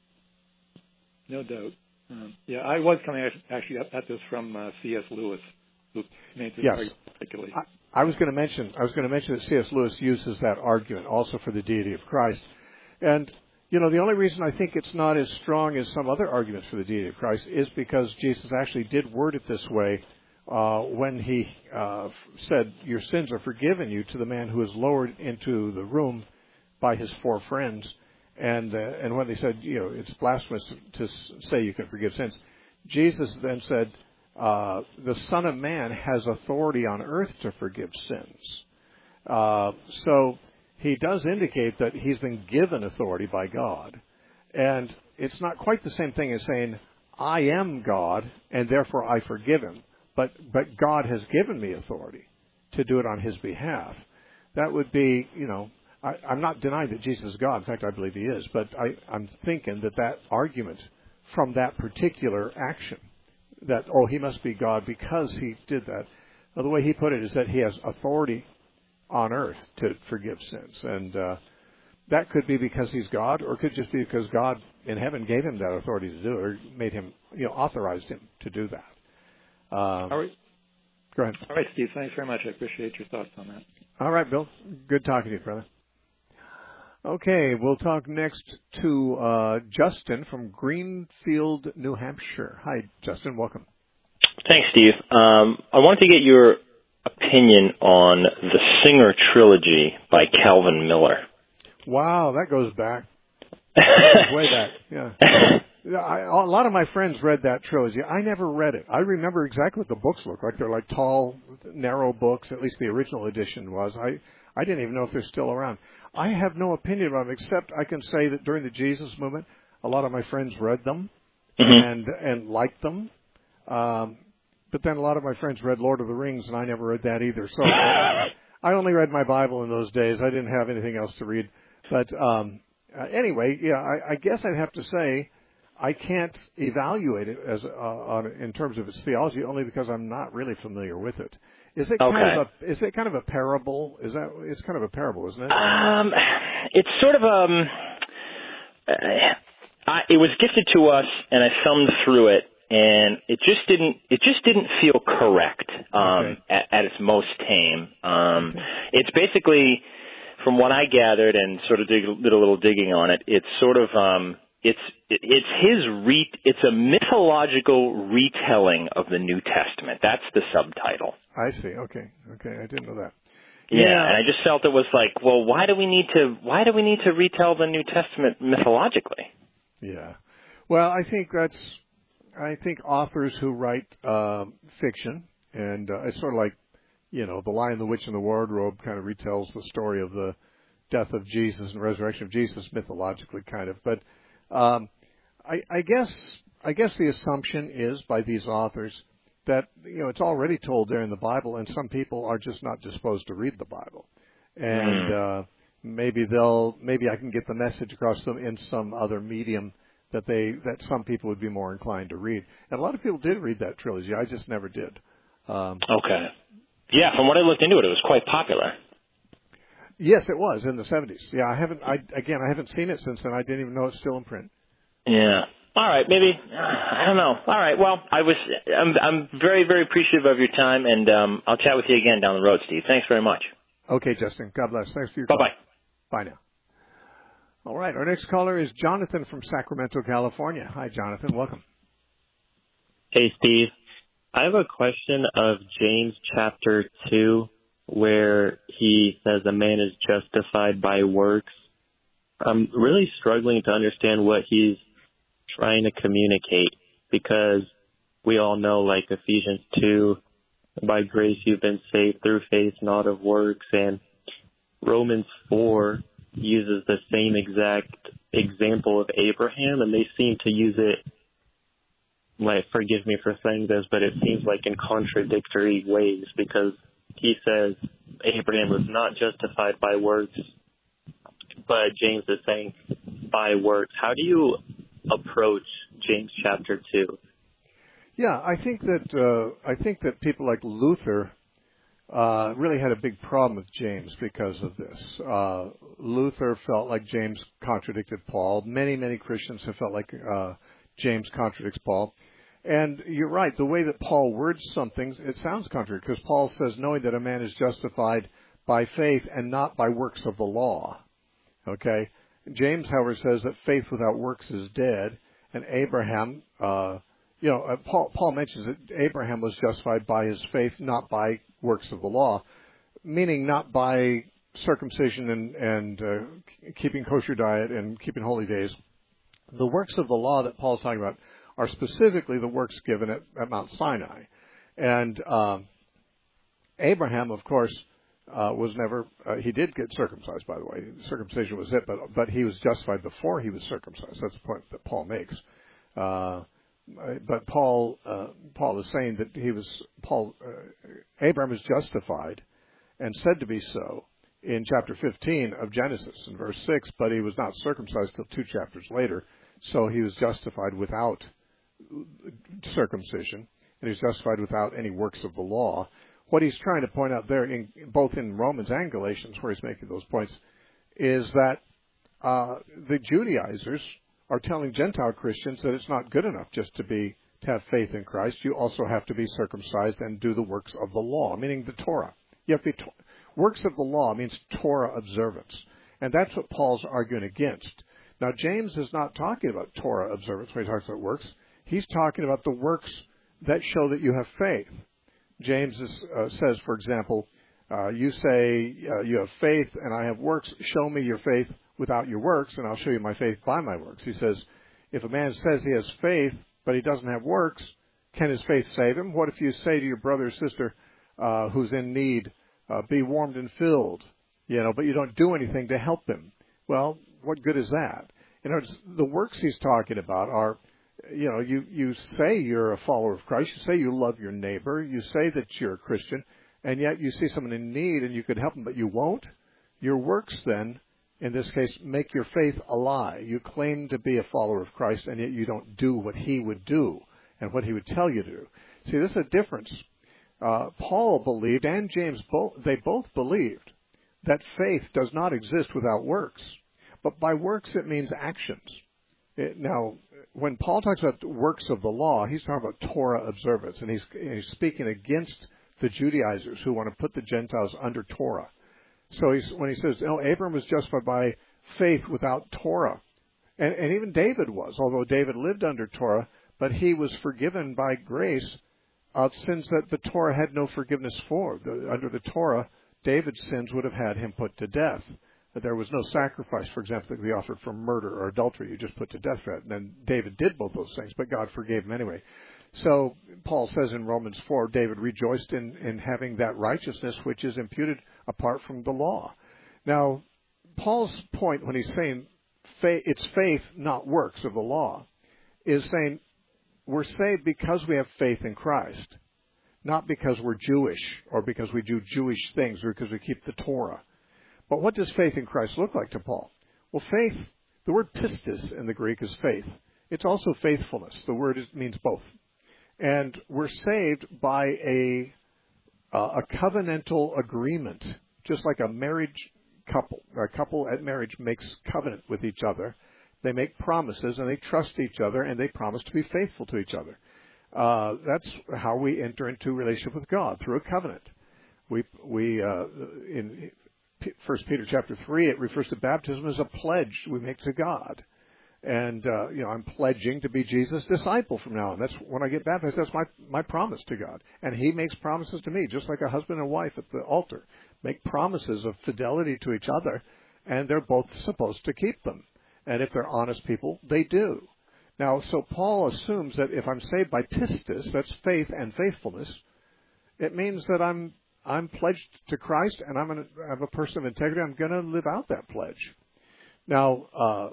No doubt. Um, yeah, I was coming actually at this from uh, C S Lewis, who made this yes. argument particularly. I, I was going to mention. I was going to mention that C S Lewis uses that argument also for the deity of Christ, and you know the only reason I think it's not as strong as some other arguments for the deity of Christ is because Jesus actually did word it this way uh, when he uh, said, "Your sins are forgiven you" to the man who was lowered into the room by his four friends. And uh, and when they said, you know, it's blasphemous to say you can forgive sins, Jesus then said, uh, the Son of Man has authority on earth to forgive sins. Uh, so he does indicate that he's been given authority by God. And it's not quite the same thing as saying, I am God, and therefore I forgive him. But but God has given me authority to do it on his behalf. That would be, you know, I, I'm not denying that Jesus is God. In fact, I believe he is. But I, I'm thinking that that argument from that particular action, that, oh, he must be God because he did that. Now, the way he put it is that he has authority on earth to forgive sins. And uh, that could be because he's God, or it could just be because God in heaven gave him that authority to do it, or made him, you know, authorized him to do that. Um, All right. Go ahead. All right, Steve. Thanks very much. I appreciate your thoughts on that. All right, Bill. Good talking to you, brother. Okay, we'll talk next to uh, Justin from Greenfield, New Hampshire. Hi, Justin. Welcome. Thanks, Steve. Um, I wanted to get your opinion on the Singer trilogy by Calvin Miller. Wow, that goes back. Way back, yeah. I, a lot of my friends read that trilogy. I never read it. I remember exactly what the books look like. They're like tall, narrow books. At least the original edition was. I, I didn't even know if they're still around. I have no opinion about them, except I can say that during the Jesus movement, a lot of my friends read them mm-hmm. and and liked them. Um, but then a lot of my friends read Lord of the Rings, and I never read that either. So I, I only read my Bible in those days. I didn't have anything else to read. But um, uh, anyway, yeah, I, I guess I'd have to say I can't evaluate it as uh, on, in terms of its theology, only because I'm not really familiar with it. Is it kind okay. of a is it kind of a parable? Is that it's kind of a parable, isn't it? Um, it's sort of um, uh, I, it was gifted to us, and I thumbed through it, and it just didn't it just didn't feel correct um, okay. at, at its most tame. Um, okay. It's basically, from what I gathered and sort of did, did a little digging on it, it's sort of um, it's it's his re it's a mythological retelling of the New Testament. That's the subtitle. I see. Okay. Okay. I didn't know that. Yeah, yeah, and I just felt it was like, well, why do we need to why do we need to retell the New Testament mythologically? Yeah. Well, I think that's I think authors who write um, fiction, and uh, it's sort of like, you know, The Lion, the Witch, and the Wardrobe kind of retells the story of the death of Jesus and resurrection of Jesus mythologically, kind of. But um, I, I guess I guess the assumption is by these authors that, you know, it's already told there in the Bible, and some people are just not disposed to read the Bible, and uh, maybe they'll maybe I can get the message across to them in some other medium that they that some people would be more inclined to read. And a lot of people did read that trilogy. I just never did. Um, okay. Yeah, from what I looked into it, it was quite popular. Yes, it was in the seventies. Yeah, I haven't. I again, I haven't seen it since then. I didn't even know it's still in print. Yeah. All right, maybe I don't know. All right, well, I was I'm I'm very very appreciative of your time, and um, I'll chat with you again down the road, Steve. Thanks very much. Okay, Justin. God bless. Thanks for your bye call. bye. Bye now. All right, our next caller is Jonathan from Sacramento, California. Hi, Jonathan. Welcome. Hey, Steve. I have a question of James chapter two, where he says a man is justified by works. I'm really struggling to understand what he's trying to communicate, because we all know, like Ephesians two, by grace you've been saved through faith, not of works, and Romans four uses the same exact example of Abraham, and they seem to use it, like, forgive me for saying this, but it seems like in contradictory ways, because he says Abraham was not justified by works, but James is saying by works. How do you approach James chapter two? Yeah, I think that uh, I think that people like Luther uh, really had a big problem with James because of this. Uh, Luther felt like James contradicted Paul. Many, many Christians have felt like uh, James contradicts Paul. And you're right, the way that Paul words some things, it sounds contradictory, because Paul says, knowing that a man is justified by faith and not by works of the law. Okay? James, however, says that faith without works is dead, and Abraham, uh, you know, uh, Paul, Paul mentions that Abraham was justified by his faith, not by works of the law, meaning not by circumcision and, and uh, keeping kosher diet and keeping holy days. The works of the law that Paul's talking about are specifically the works given at, at Mount Sinai. And um, Abraham, of course, uh, was never, uh, he did get circumcised, by the way. Circumcision was it, but, but he was justified before he was circumcised. That's the point that Paul makes. Uh, but Paul, uh, Paul is saying that he was, Paul, uh, Abraham is justified and said to be so in chapter fifteen of Genesis in verse six, but he was not circumcised till two chapters later. So he was justified without circumcision, and he's justified without any works of the law. What he's trying to point out there, in, both in Romans and Galatians, where he's making those points, is that uh, the Judaizers are telling Gentile Christians that it's not good enough just to be to have faith in Christ. You also have to be circumcised and do the works of the law, meaning the Torah. You have to be to- works of the law means Torah observance, and that's what Paul's arguing against. Now, James is not talking about Torah observance when he talks about works. He's talking about the works that show that you have faith. James is, uh, says, for example, uh, you say uh, you have faith and I have works. Show me your faith without your works, and I'll show you my faith by my works. He says, if a man says he has faith, but he doesn't have works, can his faith save him? What if you say to your brother or sister uh, who's in need, uh, be warmed and filled, you know, but you don't do anything to help him? Well, what good is that? You know, the works he's talking about are, you know, you, you say you're a follower of Christ, you say you love your neighbor, you say that you're a Christian, and yet you see someone in need and you could help them, but you won't. Your works then, in this case, make your faith a lie. You claim to be a follower of Christ, and yet you don't do what he would do and what he would tell you to do. See, this is a difference. Uh, Paul believed, and James, both, they both believed, that faith does not exist without works. But by works, it means actions. It, now, when Paul talks about works of the law, he's talking about Torah observance, and he's, he's speaking against the Judaizers who want to put the Gentiles under Torah. So he's, when he says, oh, Abram was justified by faith without Torah, and, and even David was, although David lived under Torah, but he was forgiven by grace of sins that the Torah had no forgiveness for. The, under the Torah, David's sins would have had him put to death. But there was no sacrifice, for example, that could be offered for murder or adultery. You just put to death for it. And then David did both those things, but God forgave him anyway. So Paul says in Romans four, David rejoiced in, in having that righteousness which is imputed apart from the law. Now, Paul's point when he's saying faith, it's faith, not works of the law, is saying we're saved because we have faith in Christ, not because we're Jewish or because we do Jewish things or because we keep the Torah. But what does faith in Christ look like to Paul? Well, faith, the word pistis in the Greek is faith. It's also faithfulness. The word is, means both. And we're saved by a uh, a covenantal agreement, just like a marriage couple. A couple at marriage makes covenant with each other. They make promises, and they trust each other, and they promise to be faithful to each other. Uh, that's how we enter into a relationship with God, through a covenant. We we uh, in First Peter chapter three, it refers to baptism as a pledge we make to God. And, uh, you know, I'm pledging to be Jesus' disciple from now on. That's when I get baptized, that's my, my promise to God. And he makes promises to me, just like a husband and wife at the altar make promises of fidelity to each other, and they're both supposed to keep them. And if they're honest people, they do. Now, so Paul assumes that if I'm saved by pistis, that's faith and faithfulness, it means that I'm I'm pledged to Christ, and I'm, an, I'm a person of integrity. I'm going to live out that pledge. Now, uh,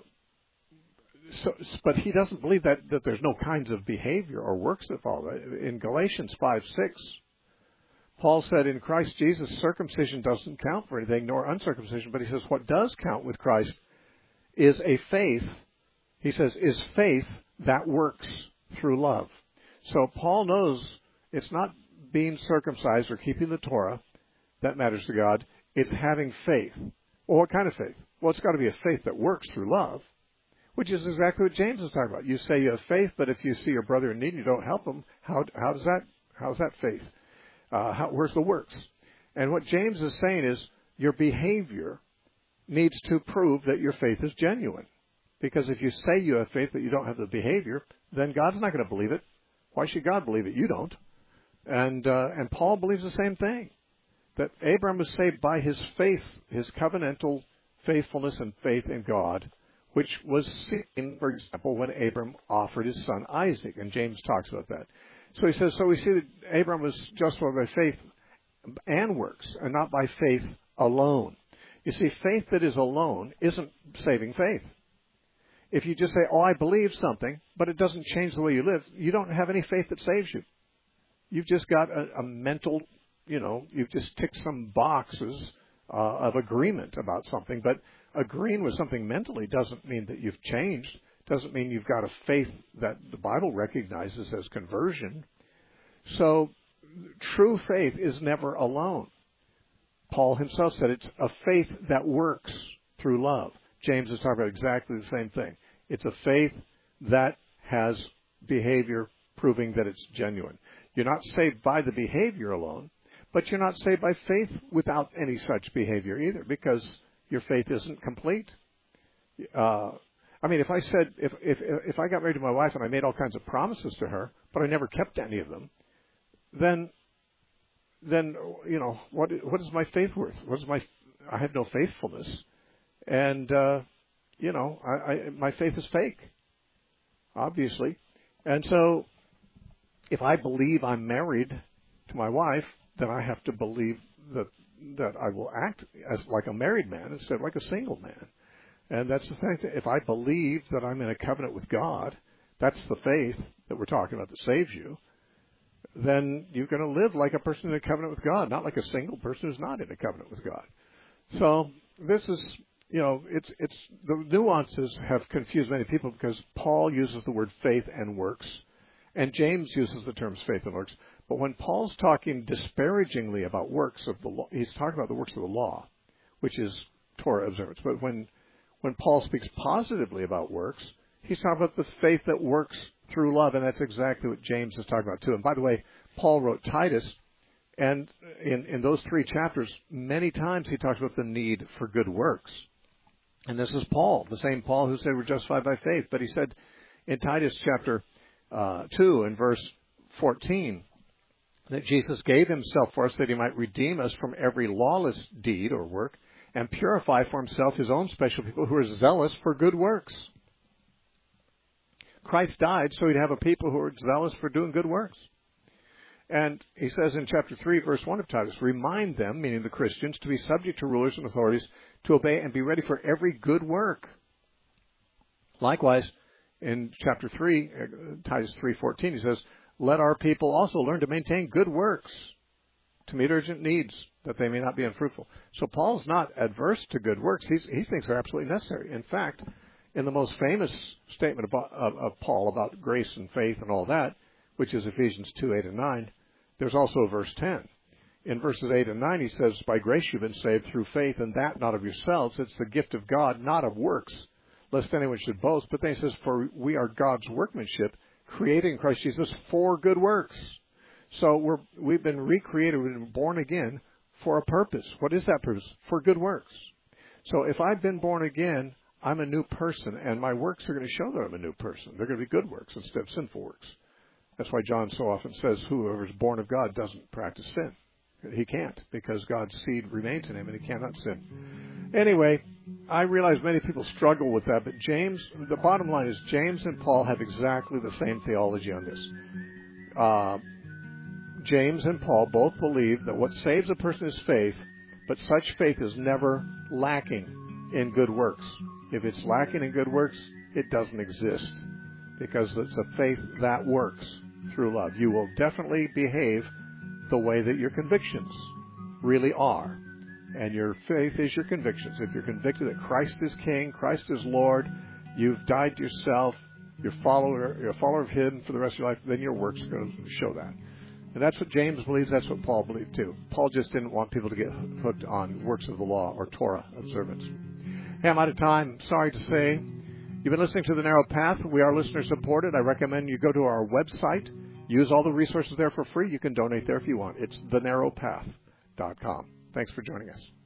so, but he doesn't believe that, that there's no kinds of behavior or works that follow. In Galatians five six, Paul said, in Christ Jesus, circumcision doesn't count for anything, nor uncircumcision. But he says what does count with Christ is a faith, he says, is faith that works through love. So Paul knows it's not being circumcised or keeping the Torah that matters to God. It's having faith. Well, what kind of faith? Well, it's got to be a faith that works through love, which is exactly what James is talking about. You say you have faith, but if you see your brother in need and you don't help him, how how does that how's that faith? Uh, how, where's the works? And what James is saying is your behavior needs to prove that your faith is genuine. Because if you say you have faith but you don't have the behavior, then God's not going to believe it. Why should God believe it? You don't. And uh, and Paul believes the same thing, that Abraham was saved by his faith, his covenantal faithfulness and faith in God, which was seen, for example, when Abraham offered his son Isaac, and James talks about that. So he says, so we see that Abraham was justified by faith and works, and not by faith alone. You see, faith that is alone isn't saving faith. If you just say, oh, I believe something, but it doesn't change the way you live, you don't have any faith that saves you. You've just got a, a mental, you know, you've just ticked some boxes uh, of agreement about something. But agreeing with something mentally doesn't mean that you've changed. Doesn't mean you've got a faith that the Bible recognizes as conversion. So true faith is never alone. Paul himself said it's a faith that works through love. James is talking about exactly the same thing. It's a faith that has behavior proving that it's genuine. You're not saved by the behavior alone, but you're not saved by faith without any such behavior either, because your faith isn't complete. Uh, I mean, if I said, if, if if I got married to my wife and I made all kinds of promises to her, but I never kept any of them, then, then you know, what what is my faith worth? What is my? I have no faithfulness, and uh, you know, I, I, my faith is fake, obviously, and so if I believe I'm married to my wife, then I have to believe that that I will act as like a married man instead of like a single man. And that's the thing. If I believe that I'm in a covenant with God, that's the faith that we're talking about that saves you, then you're going to live like a person in a covenant with God, not like a single person who's not in a covenant with God. So this is, you know, it's it's the nuances have confused many people because Paul uses the word faith and works, and James uses the terms faith and works. But when Paul's talking disparagingly about works of the law, he's talking about the works of the law, which is Torah observance. But when when Paul speaks positively about works, he's talking about the faith that works through love, and that's exactly what James is talking about too. And by the way, Paul wrote Titus, and in, in those three chapters, many times he talks about the need for good works. And this is Paul, the same Paul who said we're justified by faith. But he said in Titus chapter uh, two and verse fourteen, that Jesus gave himself for us that he might redeem us from every lawless deed or work and purify for himself his own special people who are zealous for good works. Christ died so he'd have a people who are zealous for doing good works. And he says in chapter three, verse one of Titus, remind them, meaning the Christians, to be subject to rulers and authorities, to obey and be ready for every good work. Likewise, in chapter three, Titus three fourteen, he says, let our people also learn to maintain good works to meet urgent needs, that they may not be unfruitful. So Paul's not adverse to good works. He's, he thinks they're absolutely necessary. In fact, in the most famous statement about, of, of Paul about grace and faith and all that, which is Ephesians two, eight, and nine, there's also verse ten. In verses eight and nine, he says, by grace you've been saved through faith, and that not of yourselves. It's the gift of God, not of works, lest anyone should boast. But then he says, for we are God's workmanship, created in Christ Jesus for good works. So we're, we've been recreated, we've been born again for a purpose. What is that purpose? For good works. So if I've been born again, I'm a new person, and my works are going to show that I'm a new person. They're going to be good works instead of sinful works. That's why John so often says, whoever is born of God doesn't practice sin. He can't, because God's seed remains in him, and he cannot sin. Anyway, I realize many people struggle with that, but James, the bottom line is James and Paul have exactly the same theology on this. Uh, James and Paul both believe that what saves a person is faith, but such faith is never lacking in good works. If it's lacking in good works, it doesn't exist, because it's a faith that works through love. You will definitely behave the way that your convictions really are. And your faith is your convictions. If you're convicted that Christ is King, Christ is Lord, you've died to yourself, you're, follower, you're a follower of Him for the rest of your life, then your works are going to show that. And that's what James believes, that's what Paul believed too. Paul just didn't want people to get hooked on works of the law or Torah observance. Hey, I'm out of time. Sorry to say. You've been listening to The Narrow Path. We are listener supported. I recommend you go to our website. Use all the resources there for free. You can donate there if you want. It's the narrow path dot com. Thanks for joining us.